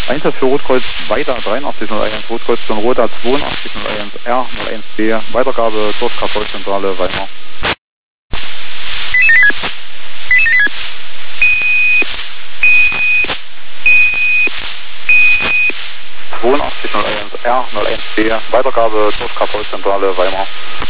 Einsatz für Rotkreuz weiter 8301, Rotkreuz von Roda 8201R 01B, Weitergabe durch KV-Zentrale Weimar. 8201R 01B, Weitergabe durch KV-Zentrale Weimar.